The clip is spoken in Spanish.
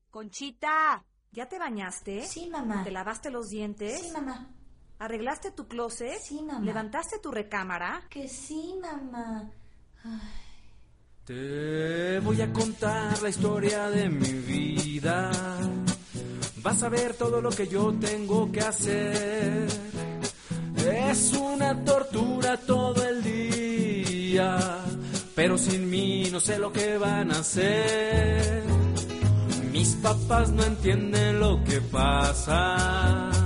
Conchita, ¿ya te bañaste? Sí, mamá. ¿Te lavaste los dientes? Sí, mamá. ¿Arreglaste tu closet? Sí, mamá. ¿Levantaste tu recámara? Que sí, mamá. Ay. Te voy a contar la historia de mi vida. Vas a ver todo lo que yo tengo que hacer. Es una tortura todo el día, pero sin mí no sé lo que van a hacer. Mis papás no entienden lo que pasa.